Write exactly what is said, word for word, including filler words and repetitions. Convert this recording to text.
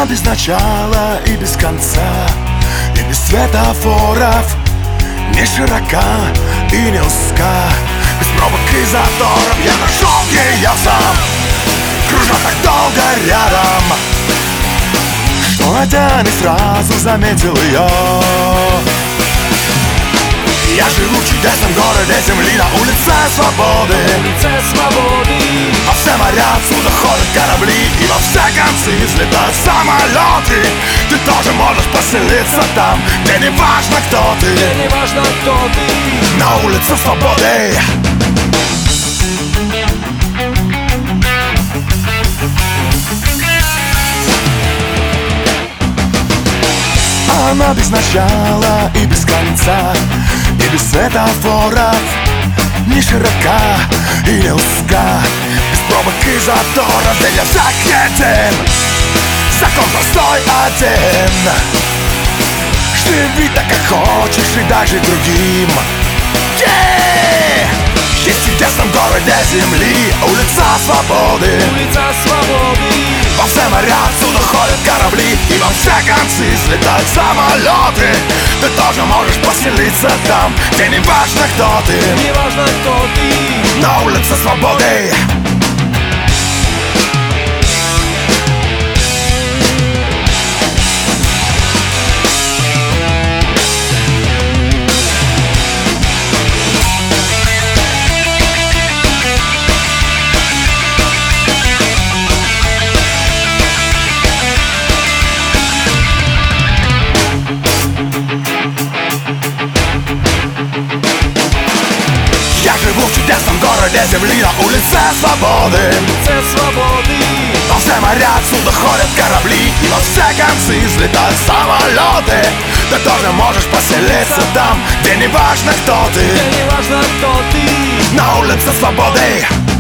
Она без начала и без конца, и без светофоров, не широка и не узка, без пробок и заторов. Я нашел ее сам, кружа так долго рядом, что хотя не сразу заметил ее. Я живу в чудесном городе земли, на улице свободы, улице свободы. Во все моря отсюда ходят корабли, и во все концы взлетают самолеты. Ты тоже можешь поселиться там, где не важно, кто ты, Где не важно, кто ты. на улице свободы. Она без начала и без конца, и без светофоров, не широка и не узка, без пробок и заторов. Для всех един закон простой один: живи так, как хочешь, и дай жить другим. Yeah! Есть в чудесном городе земли улица свободы, Улица свободы. во все моря отсюда ходят корабли, и во все концы взлетают самолеты. Ты тоже можешь поселиться там, где не важно, кто ты, Не важно, кто ты. на улице свободы. Я живу в чудесном городе земли, на улице свободы, Улице свободы. во все моря отсюда ходят корабли, и во все концы взлетают самолеты. Ты тоже можешь поселиться там, где не важно, кто ты, Где не важно, кто ты. на улице свободы.